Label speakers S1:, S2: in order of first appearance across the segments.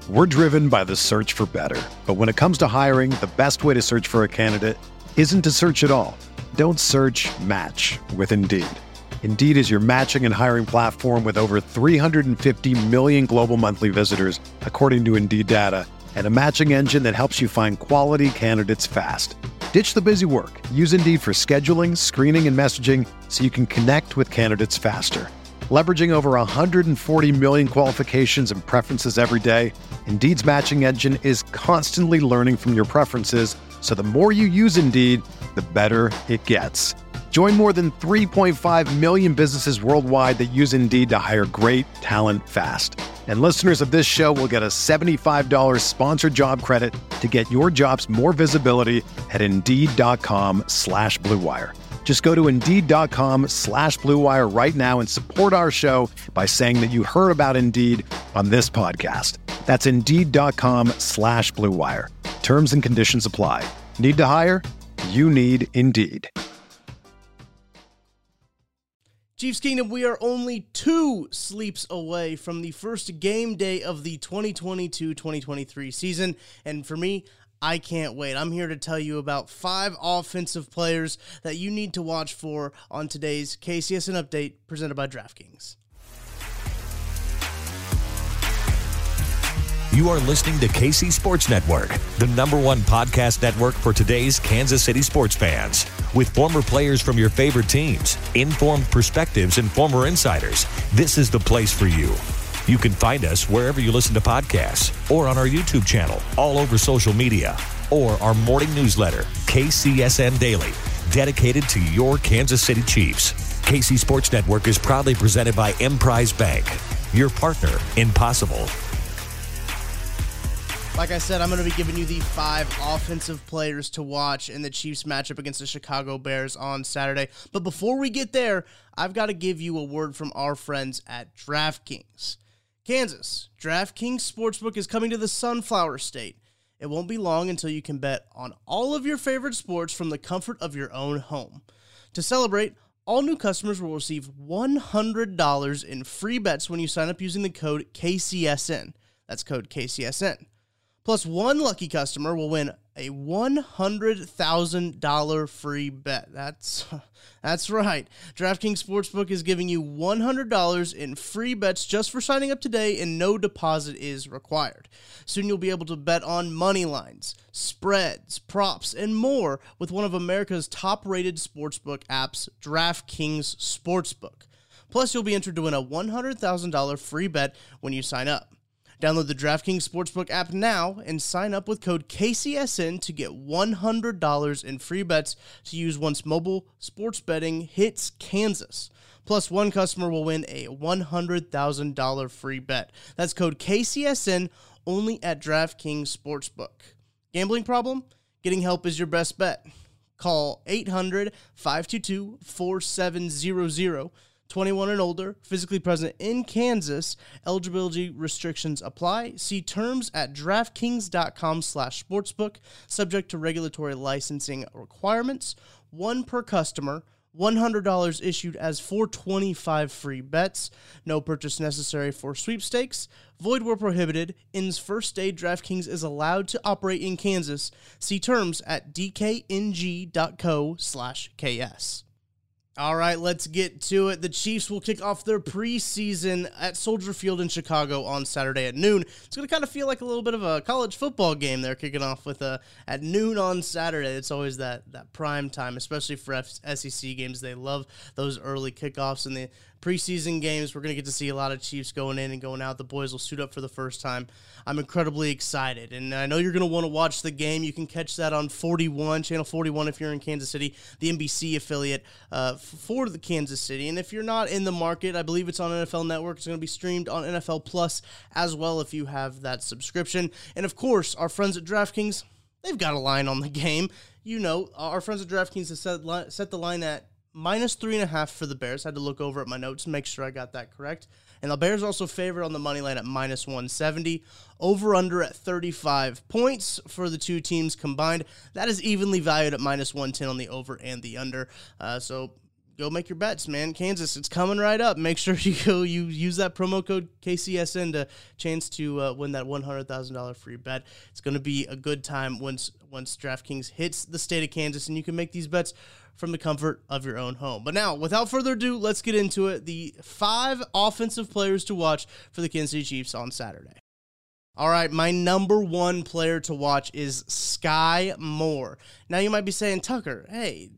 S1: We're driven by the search for better. But when it comes to hiring, the best way to search for a candidate isn't to search at all. Don't search, match with Indeed. Indeed is your matching and hiring platform with over 350 million global monthly visitors, according to Indeed data, and a matching engine that helps you find quality candidates fast. Ditch the busy work. Use Indeed for scheduling, screening, and messaging so you can connect with candidates faster. Leveraging over 140 million qualifications and preferences every day, Indeed's matching engine is constantly learning from your preferences, so the more you use Indeed, the better it gets. Join more than 3.5 million businesses worldwide that use Indeed to hire great talent fast. And listeners of this show will get a $75 sponsored job credit to get your jobs more visibility at Indeed.com/Blue Wire. Just go to Indeed.com/Blue Wire right now and support our show by saying that you heard about Indeed on this podcast. That's Indeed.com/Blue Wire. Terms and conditions apply. Need to hire? You need Indeed.
S2: Chiefs Kingdom, we are only 2 sleeps away from the first game day of the 2022-2023 season, and for me, I can't wait. I'm here to tell you about 5 offensive players that you need to watch for on today's KCSN Update presented by DraftKings.
S3: You are listening to KC Sports Network, the #1 podcast network for today's Kansas City sports fans. With former players from your favorite teams, informed perspectives, and former insiders, this is the place for you. You can find us wherever you listen to podcasts or on our YouTube channel, all over social media, or our morning newsletter, KCSN Daily, dedicated to your Kansas City Chiefs. KC Sports Network is proudly presented by Emprise Bank, your partner in possible.
S2: Like I said, I'm going to be giving you the 5 offensive players to watch in the Chiefs matchup against the Chicago Bears on Saturday. But before we get there, I've got to give you a word from our friends at DraftKings. Kansas, DraftKings Sportsbook is coming to the Sunflower State. It won't be long until you can bet on all of your favorite sports from the comfort of your own home. To celebrate, all new customers will receive $100 in free bets when you sign up using the code KCSN. That's code KCSN. Plus, one lucky customer will win a $100,000 free bet. That's right. DraftKings Sportsbook is giving you $100 in free bets just for signing up today, and no deposit is required. Soon you'll be able to bet on money lines, spreads, props, and more with one of America's top-rated sportsbook apps, DraftKings Sportsbook. Plus, you'll be entered to win a $100,000 free bet when you sign up. Download the DraftKings Sportsbook app now and sign up with code KCSN to get $100 in free bets to use once mobile sports betting hits Kansas. Plus, one customer will win a $100,000 free bet. That's code KCSN only at DraftKings Sportsbook. Gambling problem? Getting help is your best bet. Call 800-522-4700. 21 and older, physically present in Kansas. Eligibility restrictions apply. See terms at DraftKings.com/sportsbook. Subject to regulatory licensing requirements. 1 per customer. $100 issued as 425 free bets. No purchase necessary for sweepstakes. Void where prohibited. Ends first day DraftKings is allowed to operate in Kansas. See terms at DKNG.co/KS. All right, let's get to it. The Chiefs will kick off their preseason at Soldier Field in Chicago on Saturday at noon. It's going to kind of feel like a little bit of a college football game they're kicking off with at noon on Saturday. It's always that prime time, especially for SEC games. They love those early kickoffs. And the preseason games, we're going to get to see a lot of Chiefs going in and going out. The boys will suit up for the first time. I'm incredibly excited, and I know you're going to want to watch the game. You can catch that on Channel 41 if you're in Kansas City, the NBC affiliate for the Kansas City. And if you're not in the market, I believe it's on NFL Network. It's going to be streamed on NFL Plus as well if you have that subscription. And, of course, our friends at DraftKings, they've got a line on the game. You know, our friends at DraftKings have set the line at -3.5 for the Bears. I had to look over at my notes and make sure I got that correct. And the Bears also favored on the money line at -170. Over-under at 35 points for the two teams combined. That is evenly valued at -110 on the over and the under. So go make your bets, man. Kansas, it's coming right up. Make sure you use that promo code KCSN to chance to win that $100,000 free bet. It's going to be a good time once DraftKings hits the state of Kansas, and you can make these bets from the comfort of your own home. But now, without further ado, let's get into it. The 5 offensive players to watch for the Kansas City Chiefs on Saturday. All right, my number 1 player to watch is Sky Moore. Now, you might be saying, Tucker, hey,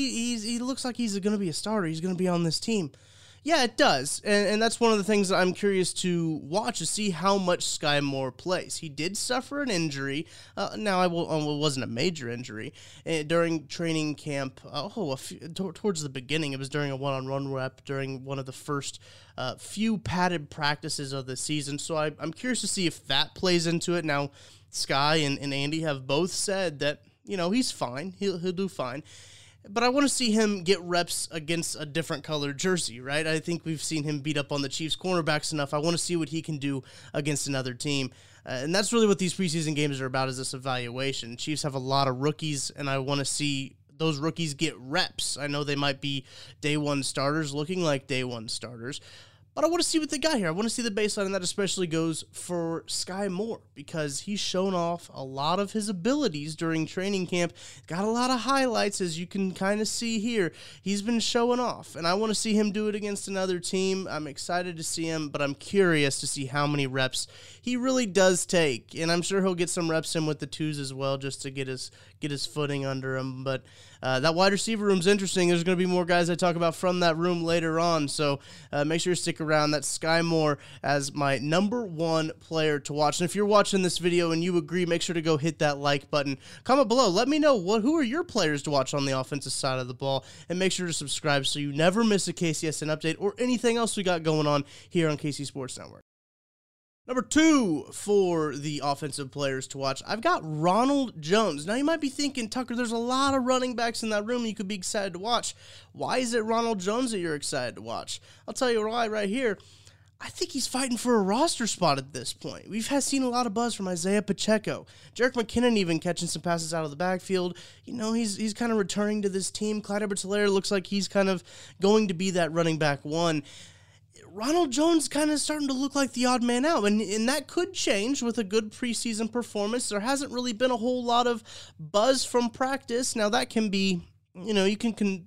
S2: he looks like he's going to be a starter. He's going to be on this team. Yeah, it does, and that's one of the things that I'm curious to watch, to see how much Sky Moore plays. He did suffer an injury. It wasn't a major injury during training camp. Towards the beginning, it was during a one-on-one rep during one of the first few padded practices of the season. So I'm curious to see if that plays into it. Now, Sky and Andy have both said that he's fine. He'll do fine. But I want to see him get reps against a different colored jersey, right? I think we've seen him beat up on the Chiefs cornerbacks enough. I want to see what he can do against another team. And that's really what these preseason games are about, is this evaluation. Chiefs have a lot of rookies, and I want to see those rookies get reps. I know they might be day one starters, looking like day one starters, but I want to see what they got here. I want to see the baseline, and that especially goes for Sky Moore, because he's shown off a lot of his abilities during training camp. Got a lot of highlights, as you can kind of see here. He's been showing off, and I want to see him do it against another team. I'm excited to see him, but I'm curious to see how many reps he really does take, and I'm sure he'll get some reps in with the twos as well, just to get his footing under him. But that wide receiver room's interesting. There's going to be more guys I talk about from that room later on, so make sure you stick around. That's Sky Moore as my number 1 player to watch. And if you're watching this video and you agree, make sure to go hit that like button. Comment below. Let me know who are your players to watch on the offensive side of the ball, and make sure to subscribe so you never miss a KCSN update or anything else we got going on here on KC Sports Network. Number 2 for the offensive players to watch, I've got Ronald Jones. Now, you might be thinking, Tucker, there's a lot of running backs in that room you could be excited to watch. Why is it Ronald Jones that you're excited to watch? I'll tell you why right here. I think he's fighting for a roster spot at this point. We've seen a lot of buzz from Isaiah Pacheco. Jerick McKinnon even catching some passes out of the backfield. He's kind of returning to this team. Clyde Edwards-Helaire looks like he's kind of going to be that running back 1. Ronald Jones kind of starting to look like the odd man out, and that could change with a good preseason performance. There hasn't really been a whole lot of buzz from practice. Now, that can be, you can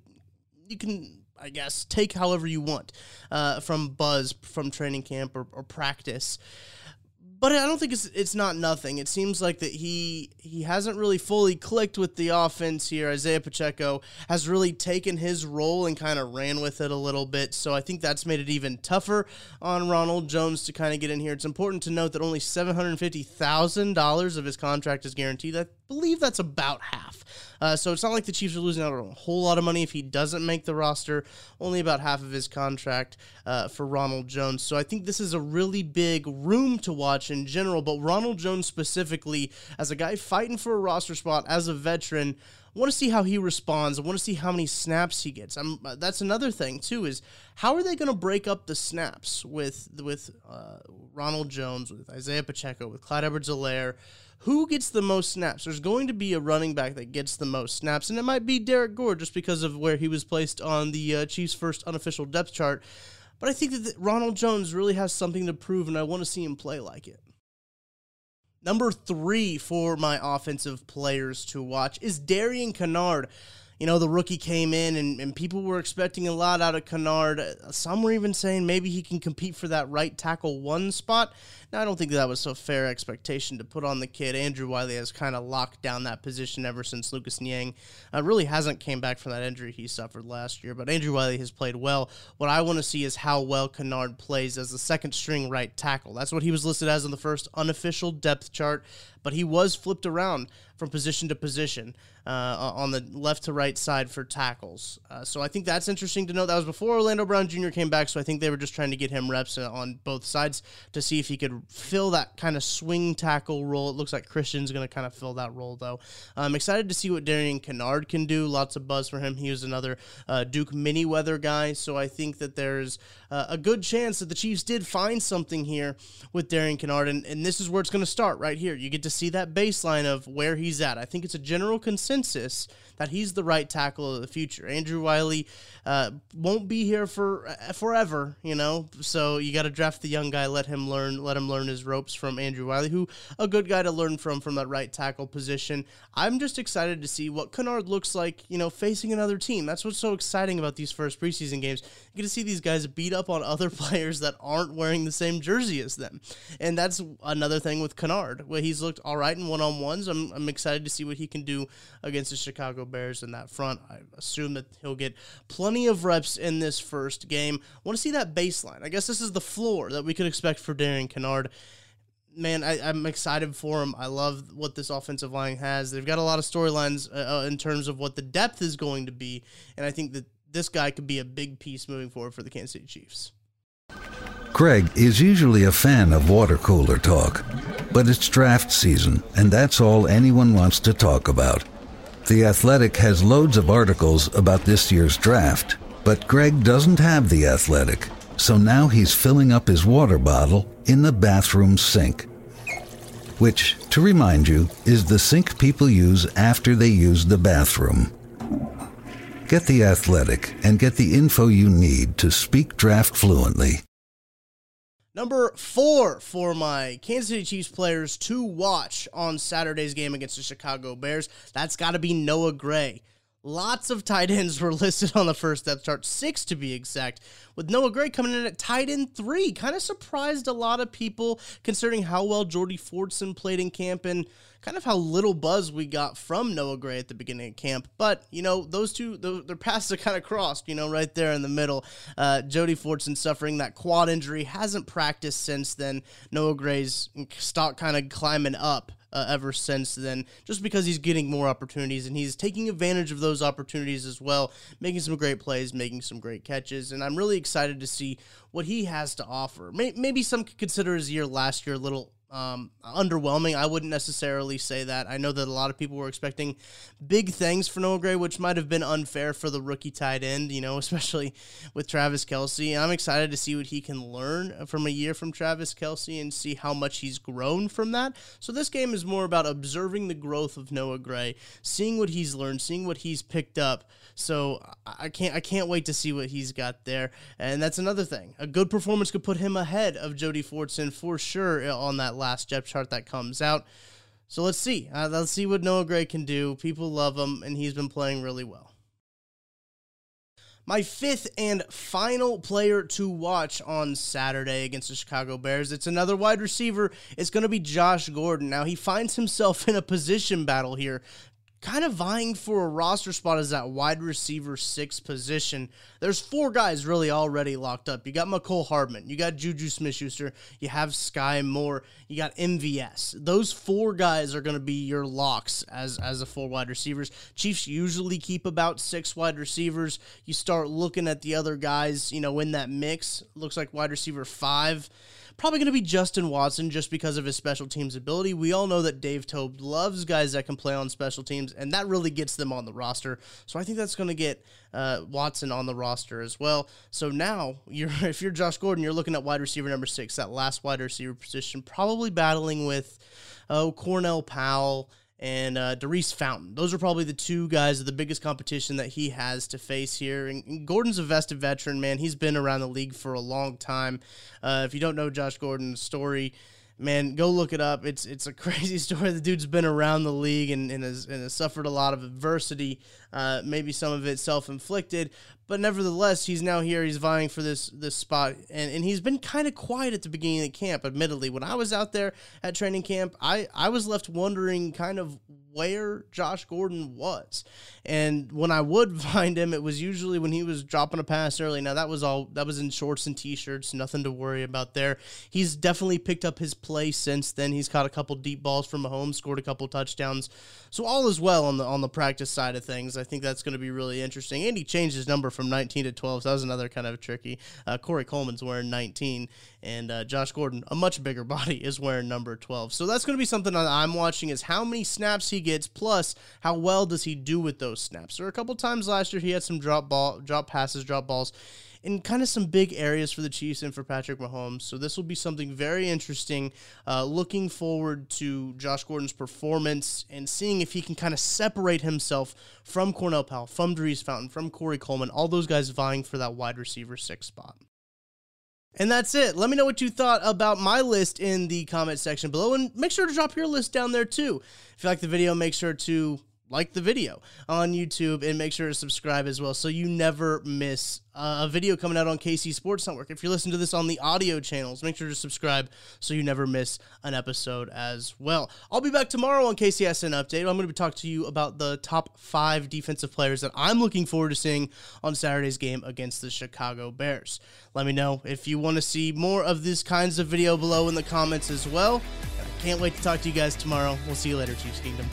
S2: I guess, take however you want from buzz from training camp or practice. But I don't think it's not nothing. It seems like that he hasn't really fully clicked with the offense here. Isaiah Pacheco has really taken his role and kind of ran with it a little bit. So I think that's made it even tougher on Ronald Jones to kind of get in here. It's important to note that only $750,000 of his contract is guaranteed. I believe that's about half. So it's not like the Chiefs are losing out on a whole lot of money if he doesn't make the roster. Only about half of his contract for Ronald Jones. So I think this is a really big room to watch in general, but Ronald Jones specifically, as a guy fighting for a roster spot, as a veteran, I want to see how he responds. I want to see how many snaps he gets. That's another thing, too, is how are they going to break up the snaps with Ronald Jones, with Isaiah Pacheco, with Clyde Edwards-Helaire? Who gets the most snaps? There's going to be a running back that gets the most snaps, and it might be Derek Gore just because of where he was placed on the Chiefs' first unofficial depth chart. But I think that Ronald Jones really has something to prove, and I want to see him play like it. Number 3 for my offensive players to watch is Darian Kinnard. The rookie came in, and people were expecting a lot out of Kinnard. Some were even saying maybe he can compete for that right tackle 1 spot. Now, I don't think that was a fair expectation to put on the kid. Andrew Wiley has kind of locked down that position ever since Lucas Niang really hasn't came back from that injury he suffered last year. But Andrew Wiley has played well. What I want to see is how well Kinnard plays as the second-string right tackle. That's what he was listed as on the first unofficial depth chart, but he was flipped around from position to position on the left to right side for tackles. So I think that's interesting to know. That was before Orlando Brown Jr. came back, so I think they were just trying to get him reps on both sides to see if he could fill that kind of swing tackle role. It looks like Christian's going to kind of fill that role, though. I'm excited to see what Darian Kinnard can do. Lots of buzz for him. He was another Duke Manyweather guy, so I think that there's a good chance that the Chiefs did find something here with Darian Kinnard, and this is where it's going to start right here. You get to see that baseline of where he's at. I think it's a general consensus that he's the right tackle of the future. Andrew Wiley won't be here for forever, so you got to draft the young guy, let him learn his ropes from Andrew Wiley, who a good guy to learn from that right tackle position. I'm just excited to see what Kennard looks like, facing another team. That's what's so exciting about these first preseason games. You get to see these guys beat up on other players that aren't wearing the same jersey as them. And that's another thing with Kennard, where he's looked all right in one-on-ones. I'm excited to see what he can do against the Chicago Bears in that front. I assume that he'll get plenty of reps in this first game. I want to see that baseline. I guess this is the floor that we could expect for Darian Kennard. Man, I'm excited for him. I love what this offensive line has. They've got a lot of storylines in terms of what the depth is going to be, and I think that this guy could be a big piece moving forward for the Kansas City Chiefs.
S4: Greg is usually a fan of water cooler talk, but it's draft season, and that's all anyone wants to talk about. The Athletic has loads of articles about this year's draft, but Greg doesn't have The Athletic, so now he's filling up his water bottle in the bathroom sink, which, to remind you, is the sink people use after they use the bathroom. Get The Athletic and get the info you need to speak draft fluently.
S2: Number 4 for my Kansas City Chiefs players to watch on Saturday's game against the Chicago Bears, that's got to be Noah Gray. Lots of tight ends were listed on the first depth chart, 6 to be exact, with Noah Gray coming in at tight end 3. Kind of surprised a lot of people considering how well Jordy Fordson played in camp and kind of how little buzz we got from Noah Gray at the beginning of camp. But, those two, their paths are kind of crossed, right there in the middle. Jordy Fordson suffering that quad injury, hasn't practiced since then. Noah Gray's stock kind of climbing up ever since then, just because he's getting more opportunities, and he's taking advantage of those opportunities as well, making some great plays, making some great catches, and I'm really excited to see what he has to offer. Maybe some could consider his year last year a little underwhelming. I wouldn't necessarily say that. I know that a lot of people were expecting big things for Noah Gray, which might have been unfair for the rookie tight end, especially with Travis Kelce. I'm excited to see what he can learn from a year from Travis Kelce and see how much he's grown from that. So this game is more about observing the growth of Noah Gray, seeing what he's learned, seeing what he's picked up. So I can't wait to see what he's got there. And that's another thing. A good performance could put him ahead of Jordy Fordson for sure on that last depth chart that comes out. So let's see. Let's see what Noah Gray can do. People love him, and he's been playing really well. My 5th and final player to watch on Saturday against the Chicago Bears, it's another wide receiver. It's going to be Josh Gordon. Now, he finds himself in a position battle here, kind of vying for a roster spot as that wide receiver 6 position. There's 4 guys really already locked up. You got Mecole Hardman, you got Juju Smith-Schuster, you have Sky Moore, you got MVS. Those 4 guys are going to be your locks as the 4 wide receivers. Chiefs usually keep about 6 wide receivers. You start looking at the other guys, in that mix. Looks like wide receiver 5. Probably going to be Justin Watson just because of his special teams ability. We all know that Dave Toub loves guys that can play on special teams, and that really gets them on the roster. So I think that's going to get Watson on the roster as well. So now, if you're Josh Gordon, you're looking at wide receiver number 6, that last wide receiver position, probably battling with Cornell Powell and Daurice Fountain. Those are probably the 2 guys of the biggest competition that he has to face here. And Gordon's a vested veteran, man. He's been around the league for a long time. If you don't know Josh Gordon's story, man, go look it up. It's a crazy story. The dude's been around the league and has suffered a lot of adversity, maybe some of it self-inflicted, but nevertheless, he's now here. He's vying for this spot, and he's been kind of quiet at the beginning of the camp, admittedly. When I was out there at training camp, I was left wondering kind of where Josh Gordon was. And when I would find him, it was usually when he was dropping a pass early. Now, that was in shorts and T-shirts, nothing to worry about there. He's definitely picked up his play since then. He's caught a couple deep balls from Mahomes, scored a couple touchdowns. So all is well on the practice side of things. I think that's going to be really interesting. And he changed his number from 19 to 12, so that was another kind of tricky. Corey Coleman's wearing 19, and Josh Gordon, a much bigger body, is wearing number 12. So that's going to be something that I'm watching, is how many snaps he gets, plus how well does he do with those snaps. There were a couple times last year he had some drop balls in kind of some big areas for the Chiefs and for Patrick Mahomes. So this will be something very interesting. Looking forward to Josh Gordon's performance and seeing if he can kind of separate himself from Cornell Powell, from Dries Fountain, from Corey Coleman, all those guys vying for that wide receiver 6 spot. And that's it. Let me know what you thought about my list in the comment section below, and make sure to drop your list down there too. If you like the video, make sure to like the video on YouTube and make sure to subscribe as well so you never miss a video coming out on KC Sports Network. If you're listening to this on the audio channels, make sure to subscribe so you never miss an episode as well. I'll be back tomorrow on KCSN Update. I'm going to be talking to you about the top 5 defensive players that I'm looking forward to seeing on Saturday's game against the Chicago Bears. Let me know if you want to see more of these kinds of video below in the comments as well. I can't wait to talk to you guys tomorrow. We'll see you later, Chiefs Kingdom.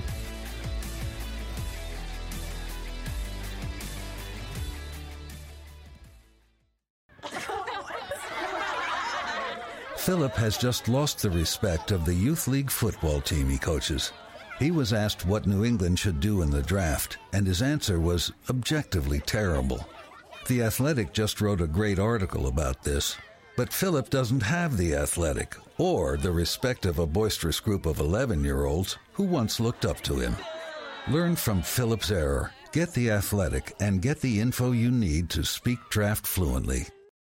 S4: Philip has just lost the respect of the youth league football team he coaches. He was asked what New England should do in the draft, and his answer was objectively terrible. The Athletic just wrote a great article about this, but Philip doesn't have the Athletic or the respect of a boisterous group of 11-year-olds who once looked up to him. Learn from Philip's error, get the Athletic, and get the info you need to speak draft fluently.